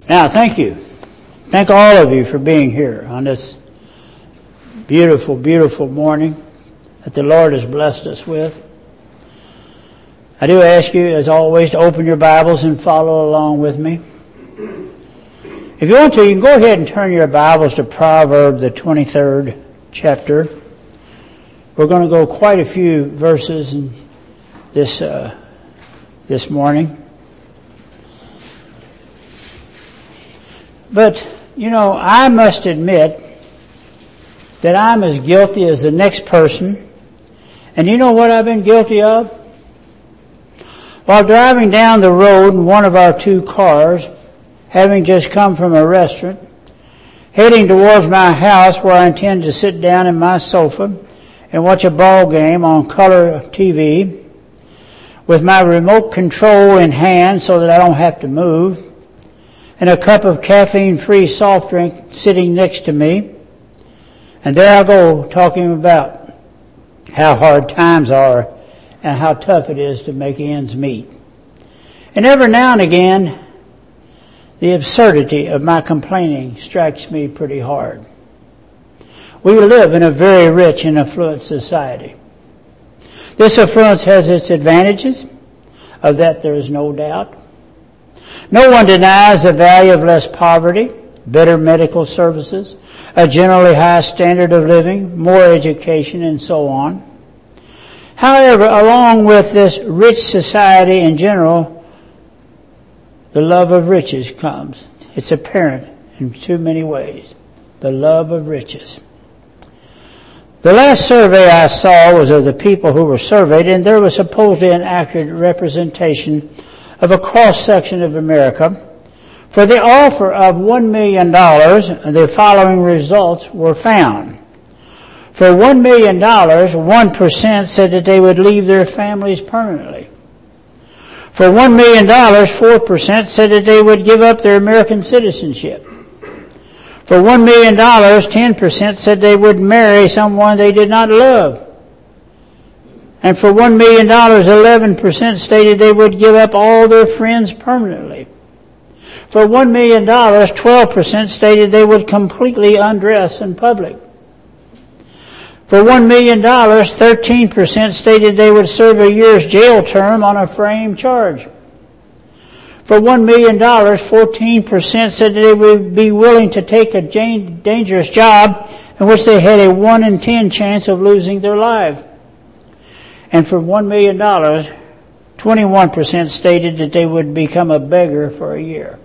Now, thank you. Thank all of you for being here on this beautiful, beautiful morning that the Lord has blessed us with. I do ask you, as always, to open your Bibles and follow along with me. If you want to, you can go ahead and turn your Bibles to Proverbs, the 23rd chapter. We're going to go quite a few verses this morning. But, I must admit that I'm as guilty as the next person. And you know what I've been guilty of? While driving down the road in one of our two cars, having just come from a restaurant, heading towards my house where I intend to sit down in my sofa and watch a ball game on color TV with my remote control in hand so that I don't have to move, and a cup of caffeine-free soft drink sitting next to me. And there I go talking about how hard times are and how tough it is to make ends meet. And every now and again, the absurdity of my complaining strikes me pretty hard. We live in a very rich and affluent society. This affluence has its advantages, of that there is no doubt. No one denies the value of less poverty, better medical services, a generally high standard of living, more education, and so on. However, along with this rich society in general, the love of riches comes. It's apparent in too many ways. The love of riches. The last survey I saw was of the people who were surveyed, and there was supposedly an accurate representation of a cross-section of America. For the offer of $1 million, the following results were found. For $1 million, 1% said that they would leave their families permanently. For $1 million, 4% said that they would give up their American citizenship. For $1 million, 10% said they would marry someone they did not love. And for $1 million, 11% stated they would give up all their friends permanently. For $1 million, 12% stated they would completely undress in public. For $1 million, 13% stated they would serve a year's jail term on a framed charge. For $1 million, 14% said that they would be willing to take a dangerous job in which they had a 1 in 10 chance of losing their life. And for $1 million, 21% stated that they would become a beggar for a year.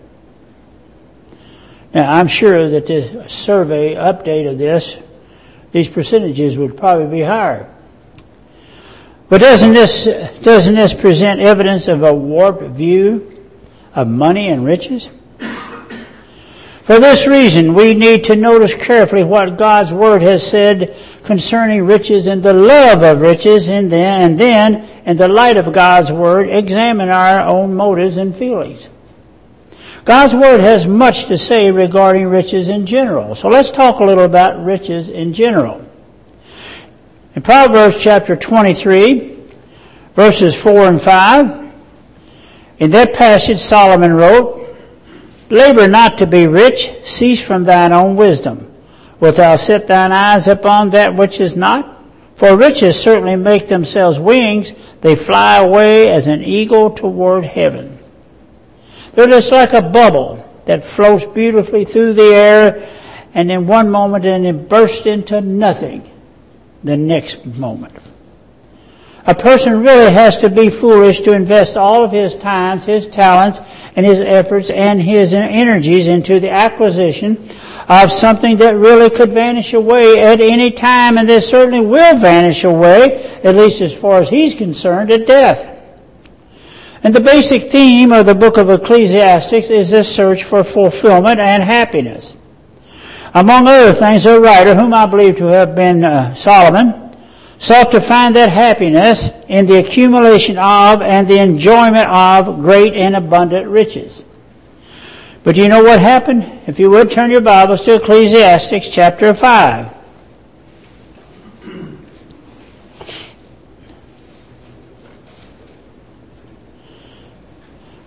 Now, I'm sure that the survey update of these percentages would probably be higher. But doesn't this present evidence of a warped view of money and riches? For this reason, we need to notice carefully what God's Word has said concerning riches and the love of riches, and then, in the light of God's Word, examine our own motives and feelings. God's Word has much to say regarding riches in general. So let's talk a little about riches in general. In Proverbs chapter 23, verses 4 and 5, in that passage Solomon wrote, "Labor not to be rich, cease from thine own wisdom. Wilt thou set thine eyes upon that which is not? For riches certainly make themselves wings, they fly away as an eagle toward heaven." They're just like a bubble that floats beautifully through the air, and in one moment and it bursts into nothing the next moment. A person really has to be foolish to invest all of his times, his talents, and his efforts and his energies into the acquisition of something that really could vanish away at any time, and that certainly will vanish away, at least as far as he's concerned, at death. And the basic theme of the book of Ecclesiastes is this search for fulfillment and happiness. Among other things, the writer, whom I believe to have been Solomon, sought to find that happiness in the accumulation of and the enjoyment of great and abundant riches. But do you know what happened? If you would, turn your Bibles to Ecclesiastes chapter 5.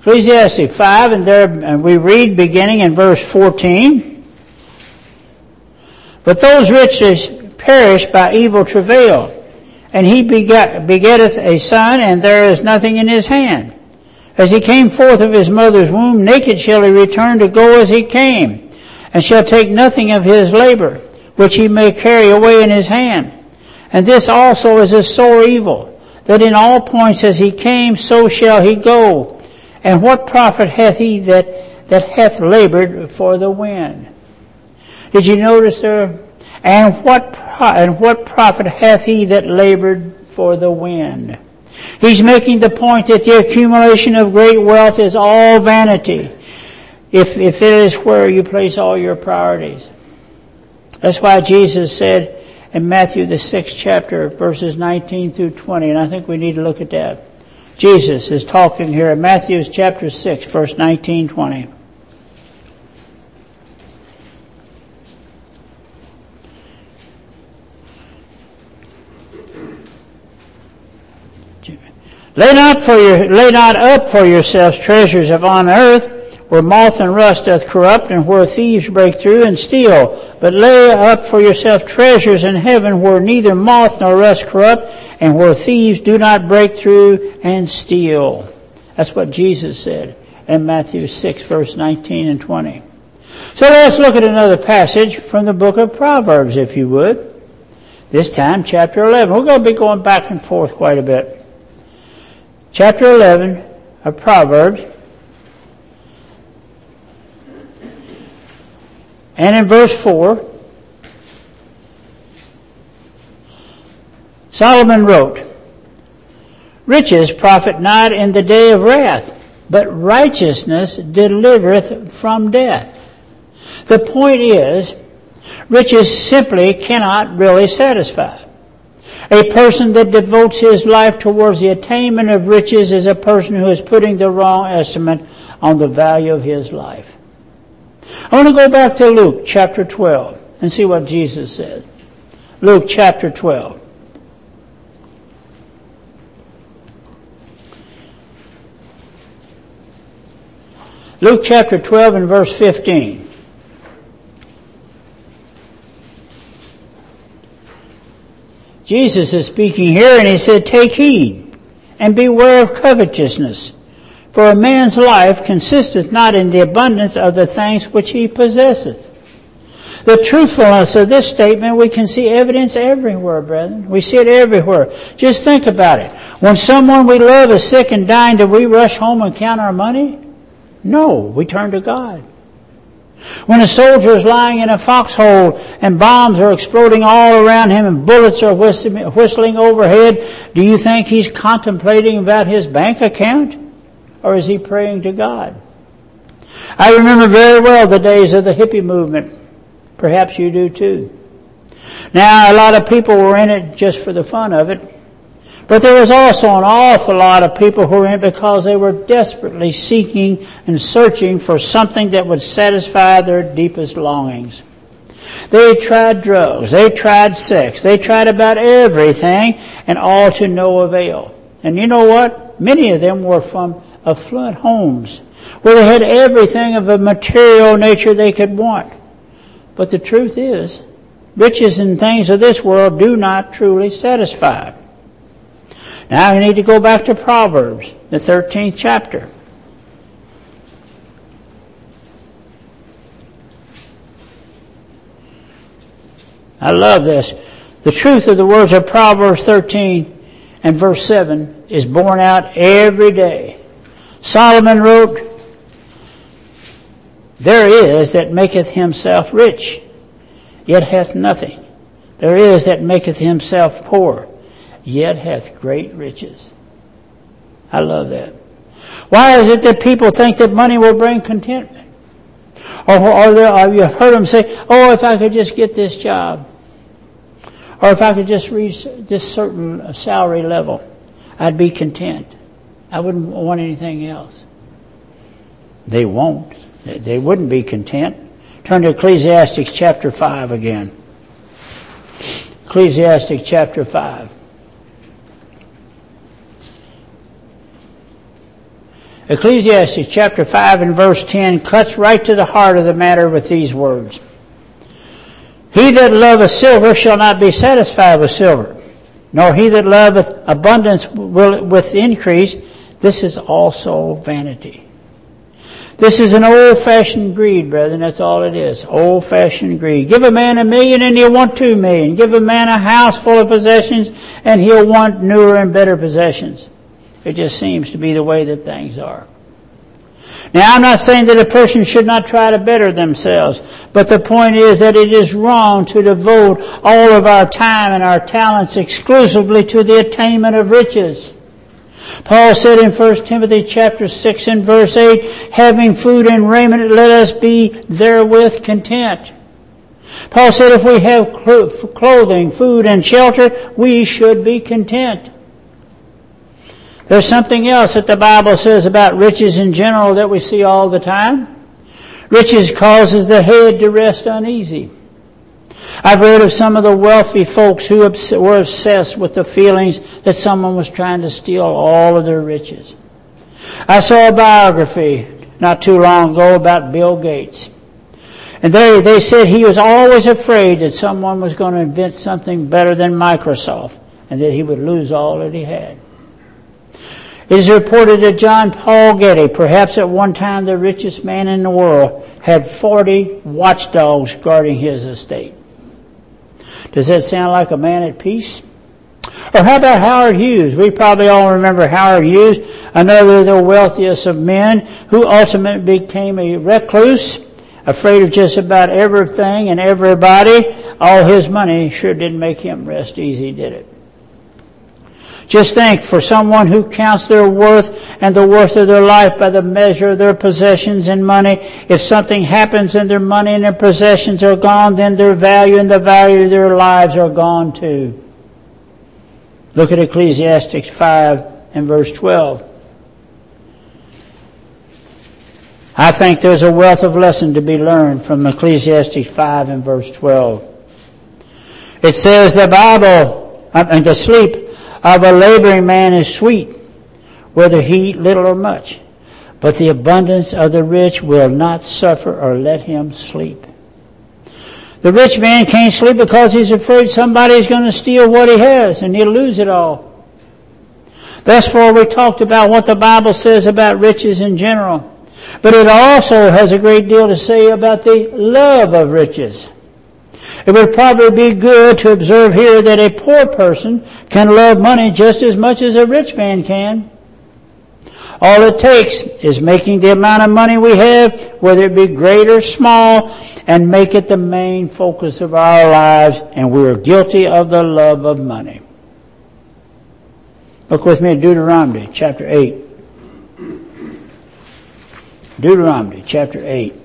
Ecclesiastes 5, and we read beginning in verse 14. But those riches perish by evil travail, and he begetteth a son, and there is nothing in his hand. As he came forth of his mother's womb, naked shall he return to go as he came, and shall take nothing of his labor, which he may carry away in his hand. And this also is a sore evil, that in all points as he came, so shall he go. And what profit hath he that hath labored for the wind? Did you notice there? And what profit hath he that labored for the wind? He's making the point that the accumulation of great wealth is all vanity, if it is where you place all your priorities. That's why Jesus said in Matthew the 6th chapter, verses 19 through 20, and I think we need to look at that. Jesus is talking here in Matthew chapter 6, verse 19, 20. Lay not up for yourselves treasures upon earth, where moth and rust doth corrupt, and where thieves break through and steal. But lay up for yourselves treasures in heaven, where neither moth nor rust corrupt, and where thieves do not break through and steal. That's what Jesus said in Matthew 6, verse 19 and 20. So let's look at another passage from the book of Proverbs, if you would. This time, chapter 11. We're going to be going back and forth quite a bit. Chapter 11 of Proverbs. And in verse 4, Solomon wrote, Riches profit not in the day of wrath, but righteousness delivereth from death. The point is, riches simply cannot really satisfy. A person that devotes his life towards the attainment of riches is a person who is putting the wrong estimate on the value of his life. I want to go back to Luke chapter 12 and see what Jesus said. Luke chapter 12. Luke chapter 12 and verse 15. Jesus is speaking here, and he said, Take heed and beware of covetousness, for a man's life consisteth not in the abundance of the things which he possesseth. The truthfulness of this statement, we can see evidence everywhere, brethren. We see it everywhere. Just think about it. When someone we love is sick and dying, do we rush home and count our money? No, we turn to God. When a soldier is lying in a foxhole and bombs are exploding all around him and bullets are whistling overhead, do you think he's contemplating about his bank account? Or is he praying to God? I remember very well the days of the hippie movement. Perhaps you do too. Now, a lot of people were in it just for the fun of it. But there was also an awful lot of people who were in it because they were desperately seeking and searching for something that would satisfy their deepest longings. They tried drugs, they tried sex, they tried about everything, and all to no avail. And you know what? Many of them were from affluent homes where they had everything of a material nature they could want. But the truth is, riches and things of this world do not truly satisfy. Now we need to go back to Proverbs, the 13th chapter. I love this. The truth of the words of Proverbs 13 and verse 7 is borne out every day. Solomon wrote, There is that maketh himself rich, yet hath nothing. There is that maketh himself poor, yet hath great riches. I love that. Why is it that people think that money will bring contentment? Or you heard them say, oh, if I could just get this job. Or if I could just reach this certain salary level, I'd be content. I wouldn't want anything else. They won't. They wouldn't be content. Turn to Ecclesiastes chapter 5 again. Ecclesiastes chapter 5. Ecclesiastes chapter 5 and verse 10 cuts right to the heart of the matter with these words. He that loveth silver shall not be satisfied with silver, nor he that loveth abundance with increase. This is also vanity. This is an old-fashioned greed, brethren. That's all it is. Old-fashioned greed. Give a man $1 million and he'll want $2 million. Give a man a house full of possessions and he'll want newer and better possessions. It just seems to be the way that things are. Now, I'm not saying that a person should not try to better themselves, but the point is that it is wrong to devote all of our time and our talents exclusively to the attainment of riches. Paul said in 1 Timothy chapter 6 and verse 8, having food and raiment, let us be therewith content. Paul said if we have clothing, food, and shelter, we should be content. There's something else that the Bible says about riches in general that we see all the time. Riches causes the head to rest uneasy. I've read of some of the wealthy folks who were obsessed with the feelings that someone was trying to steal all of their riches. I saw a biography not too long ago about Bill Gates. And they said he was always afraid that someone was going to invent something better than Microsoft and that he would lose all that he had. It is reported that John Paul Getty, perhaps at one time the richest man in the world, had 40 watchdogs guarding his estate. Does that sound like a man at peace? Or how about Howard Hughes? We probably all remember Howard Hughes, another of the wealthiest of men, who ultimately became a recluse, afraid of just about everything and everybody. All his money sure didn't make him rest easy, did it? Just think, for someone who counts their worth and the worth of their life by the measure of their possessions and money, if something happens and their money and their possessions are gone, then their value and the value of their lives are gone too. Look at Ecclesiastes 5 and verse 12. I think there's a wealth of lesson to be learned from Ecclesiastes 5 and verse 12. It says the Bible, and the sleep of a laboring man is sweet, whether he eat little or much. But the abundance of the rich will not suffer or let him sleep. The rich man can't sleep because he's afraid somebody's going to steal what he has and he'll lose it all. Therefore, we talked about what the Bible says about riches in general. But it also has a great deal to say about the love of riches. It would probably be good to observe here that a poor person can love money just as much as a rich man can. All it takes is making the amount of money we have, whether it be great or small, and make it the main focus of our lives, and we're guilty of the love of money. Look with me at Deuteronomy chapter 8. Deuteronomy chapter 8.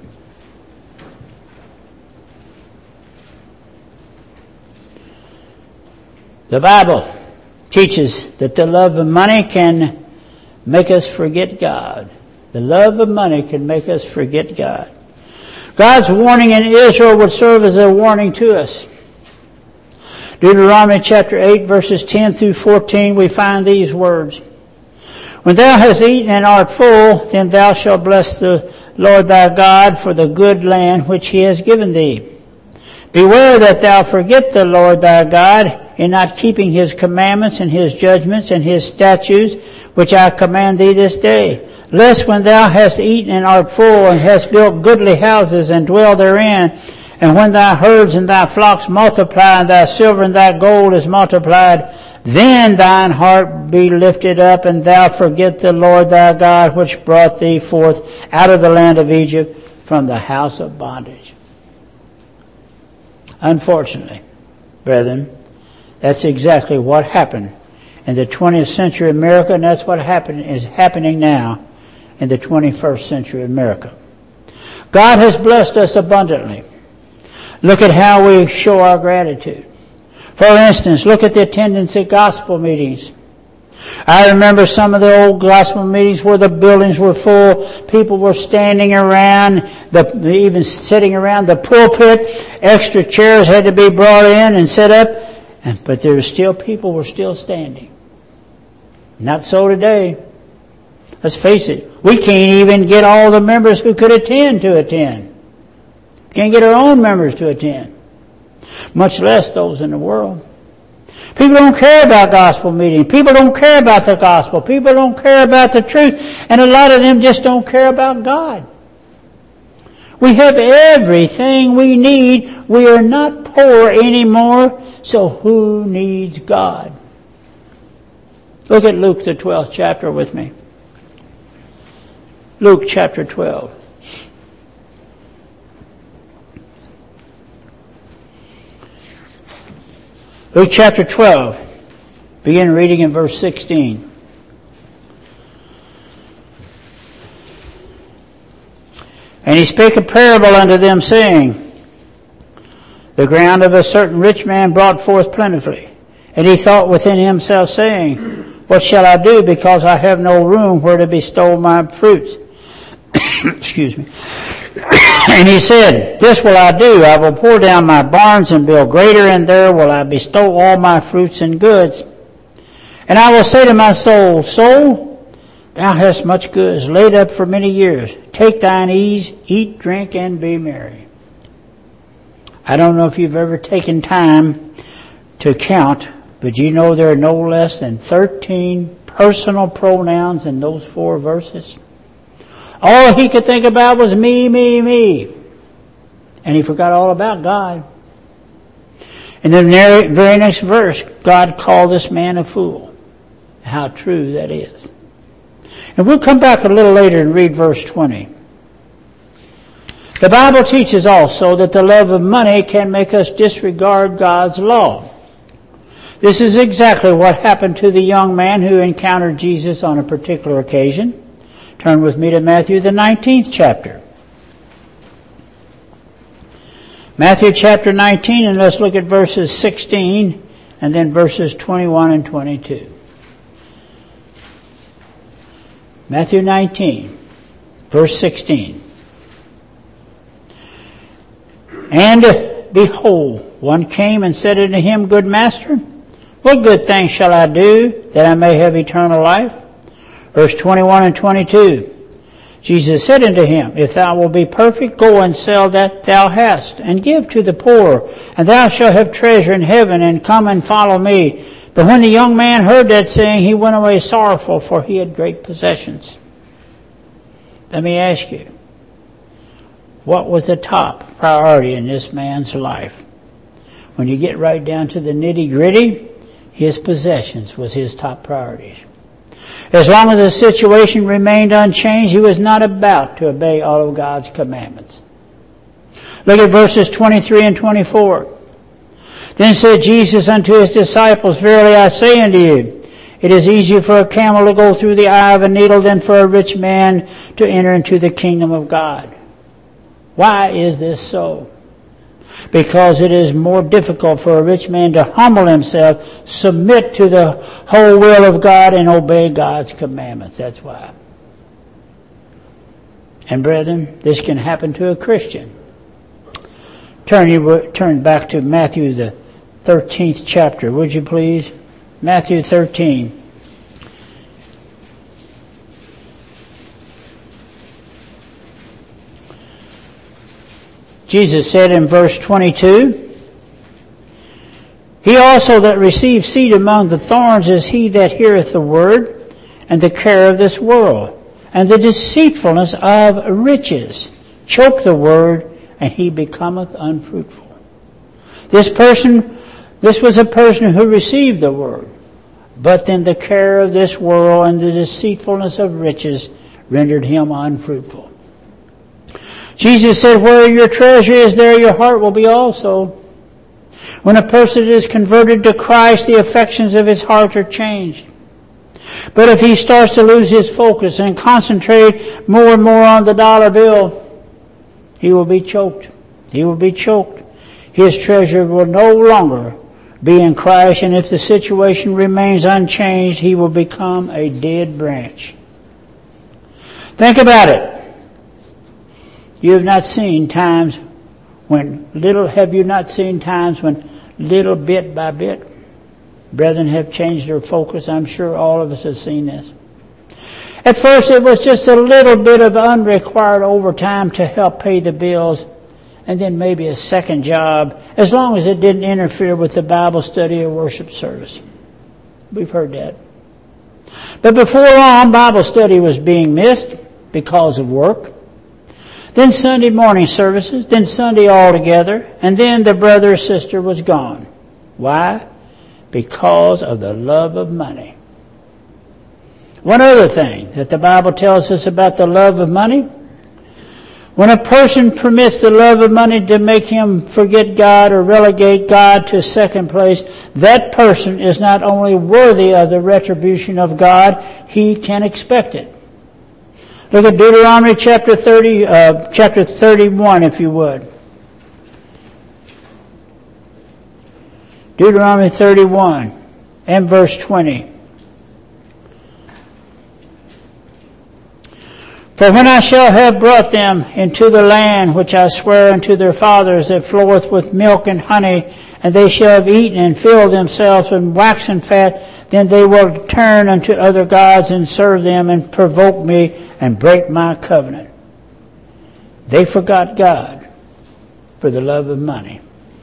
The Bible teaches that the love of money can make us forget God. The love of money can make us forget God. God's warning in Israel would serve as a warning to us. Deuteronomy chapter 8 verses 10 through 14, we find these words. When thou hast eaten and art full, then thou shalt bless the Lord thy God for the good land which he has given thee. Beware that thou forget the Lord thy God in not keeping his commandments and his judgments and his statutes, which I command thee this day. Lest when thou hast eaten and art full, and hast built goodly houses and dwell therein, and when thy herds and thy flocks multiply, and thy silver and thy gold is multiplied, then thine heart be lifted up, and thou forget the Lord thy God, which brought thee forth out of the land of Egypt from the house of bondage. Unfortunately, brethren, that's exactly what happened in the 20th century America, and that's what is happening now in the 21st century America. God has blessed us abundantly. Look at how we show our gratitude. For instance, look at the attendance at gospel meetings. I remember some of the old gospel meetings where the buildings were full. People were standing around, even sitting around the pulpit. Extra chairs had to be brought in and set up. But people were still standing. Not so today. Let's face it, we can't even get all the members who could attend to attend. Can't get our own members to attend, much less those in the world. People don't care about gospel meetings. People don't care about the gospel. People don't care about the truth. And a lot of them just don't care about God. We have everything we need. We are not poor anymore. So who needs God? Look at Luke the 12th chapter with me. Luke chapter 12. Luke chapter 12. Begin reading in verse 16. And he spake a parable unto them, saying, The ground of a certain rich man brought forth plentifully. And he thought within himself, saying, What shall I do, because I have no room where to bestow my fruits? Excuse me. And he said, This will I do. I will pour down my barns and build greater, and there will I bestow all my fruits and goods. And I will say to my soul, Soul, thou hast much goods laid up for many years. Take thine ease, eat, drink, and be merry. I don't know if you've ever taken time to count, but you know there are no less than 13 personal pronouns in those 4 verses. All he could think about was me, me, me. And he forgot all about God. In the very next verse, God called this man a fool. How true that is. And we'll come back a little later and read verse 20. The Bible teaches also that the love of money can make us disregard God's law. This is exactly what happened to the young man who encountered Jesus on a particular occasion. Turn with me to Matthew the 19th chapter. Matthew chapter 19, and let's look at verses 16 and then verses 21 and 22. Matthew 19, verse 16. And behold, one came and said unto him, Good master, what good thing shall I do that I may have eternal life? Verse 21 and 22. Jesus said unto him, If thou wilt be perfect, go and sell that thou hast, and give to the poor, and thou shalt have treasure in heaven, and come and follow me. But when the young man heard that saying, he went away sorrowful, for he had great possessions. Let me ask you, what was the top priority in this man's life? When you get right down to the nitty-gritty, his possessions was his top priority. As long as the situation remained unchanged, he was not about to obey all of God's commandments. Look at verses 23 and 24. Then said Jesus unto his disciples, Verily I say unto you, it is easier for a camel to go through the eye of a needle than for a rich man to enter into the kingdom of God. Why is this so? Because it is more difficult for a rich man to humble himself, submit to the whole will of God, and obey God's commandments. That's why. And brethren, this can happen to a Christian. Turn back to Matthew the 13th chapter, would you please? Matthew 13. Jesus said in verse 22, He also that receives seed among the thorns is he that heareth the word, and the care of this world, and the deceitfulness of riches choke the word, and he becometh unfruitful. This was a person who received the word, but then the care of this world and the deceitfulness of riches rendered him unfruitful. Jesus said, Where your treasure is, there your heart will be also. When a person is converted to Christ, the affections of his heart are changed. But if he starts to lose his focus and concentrate more and more on the dollar bill, he will be choked. He will be choked. His treasure will no longer be in Christ, and if the situation remains unchanged, he will become a dead branch. Think about it. You have not seen times when little bit by bit, brethren have changed their focus. I'm sure all of us have seen this. At first it was just a little bit of unrequired overtime to help pay the bills, and then maybe a second job, as long as it didn't interfere with the Bible study or worship service. We've heard that. But before long, Bible study was being missed because of work. Then Sunday morning services, then Sunday altogether, and then the brother or sister was gone. Why? Because of the love of money. One other thing that the Bible tells us about the love of money: when a person permits the love of money to make him forget God or relegate God to second place, that person is not only worthy of the retribution of God, he can expect it. Look at Deuteronomy chapter 31, if you would. Deuteronomy 31 and verse 20. For when I shall have brought them into the land which I swear unto their fathers, that floweth with milk and honey, and they shall have eaten and filled themselves and waxen fat, then they will turn unto other gods and serve them and provoke me and break my covenant. They forgot God for the love of money.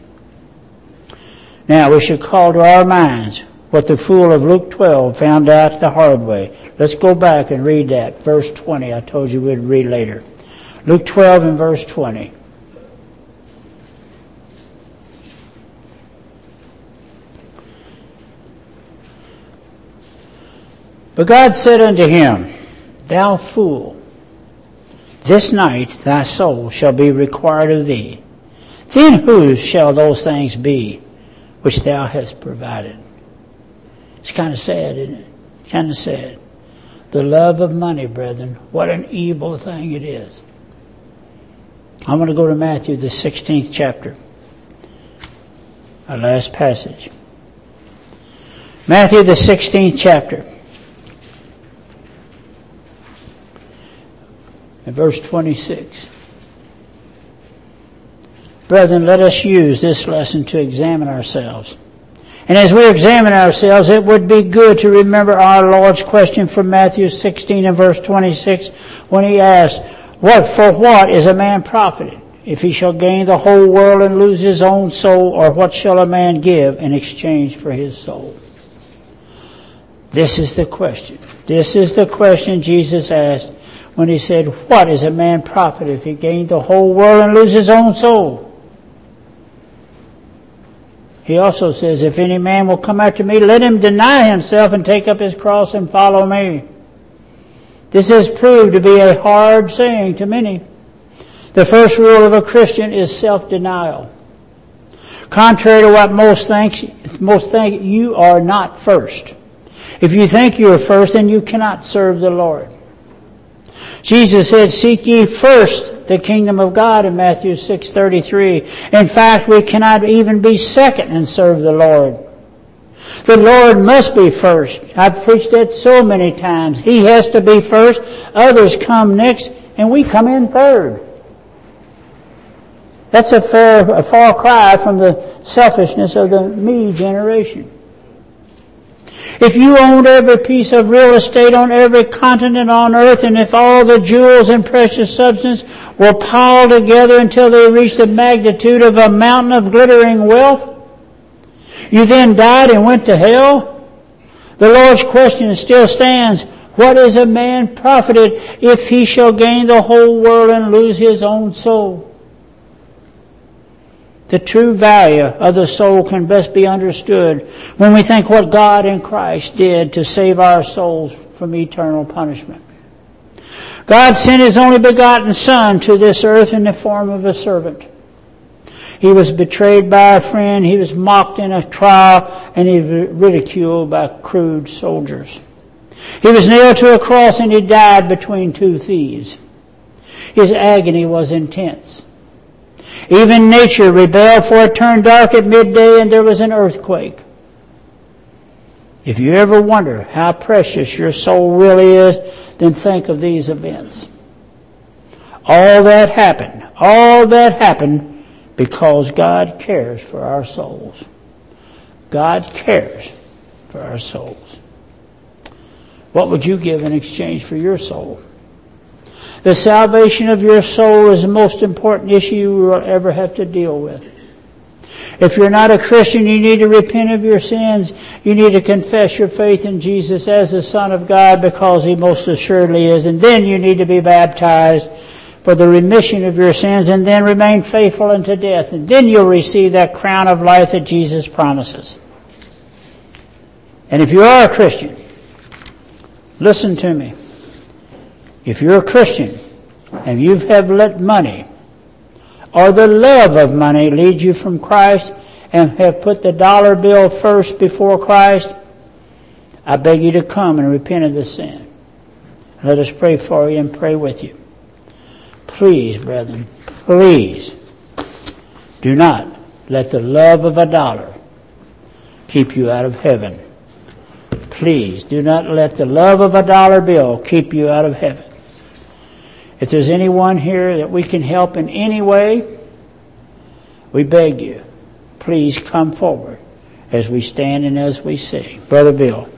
Now we should call to our minds what the fool of Luke 12 found out the hard way. Let's go back and read that. Verse 20, I told you we'd read later. Luke 12 and verse 20. But God said unto him, Thou fool, this night thy soul shall be required of thee. Then whose shall those things be which thou hast provided? It's kind of sad, isn't it? Kind of sad. The love of money, brethren, what an evil thing it is. I'm going to go to Matthew, the 16th chapter. Our last passage. Matthew, the 16th chapter. And verse 26. Brethren, let us use this lesson to examine ourselves. And as we examine ourselves, it would be good to remember our Lord's question from Matthew 16 and verse 26 when he asked, For what is a man profited, if he shall gain the whole world and lose his own soul? Or what shall a man give in exchange for his soul? This is the question. This is the question Jesus asked when he said, What is a man profited if he gain the whole world and lose his own soul? He also says, If any man will come after me, let him deny himself and take up his cross and follow me. This has proved to be a hard saying to many. The first rule of a Christian is self-denial. Contrary to what most think, you are not first. If you think you are first, then you cannot serve the Lord. Jesus said, Seek ye first the kingdom of God in Matthew 6:33. In fact, we cannot even be second and serve the Lord. The Lord must be first. I've preached that so many times. He has to be first. Others come next, and we come in third. That's a far cry from the selfishness of the me generation. If you owned every piece of real estate on every continent on earth, and if all the jewels and precious substance were piled together until they reached the magnitude of a mountain of glittering wealth, you then died and went to hell, the Lord's question still stands, What is a man profited if he shall gain the whole world and lose his own soul? The true value of the soul can best be understood when we think what God in Christ did to save our souls from eternal punishment. God sent His only begotten Son to this earth in the form of a servant. He was betrayed by a friend, He was mocked in a trial, and He was ridiculed by crude soldiers. He was nailed to a cross and He died between two thieves. His agony was intense. Even nature rebelled, for it turned dark at midday and there was an earthquake. If you ever wonder how precious your soul really is, then think of these events. All that happened because God cares for our souls. God cares for our souls. What would you give in exchange for your soul? The salvation of your soul is the most important issue you will ever have to deal with. If you're not a Christian, you need to repent of your sins. You need to confess your faith in Jesus as the Son of God, because He most assuredly is. And then you need to be baptized for the remission of your sins, and then remain faithful unto death. And then you'll receive that crown of life that Jesus promises. And if you are a Christian, listen to me. If you're a Christian and you have let money or the love of money lead you from Christ and have put the dollar bill first before Christ, I beg you to come and repent of this sin. Let us pray for you and pray with you. Please, brethren, please do not let the love of a dollar keep you out of heaven. Please do not let the love of a dollar bill keep you out of heaven. If there's anyone here that we can help in any way, we beg you, please come forward as we stand and as we sing. Brother Bill.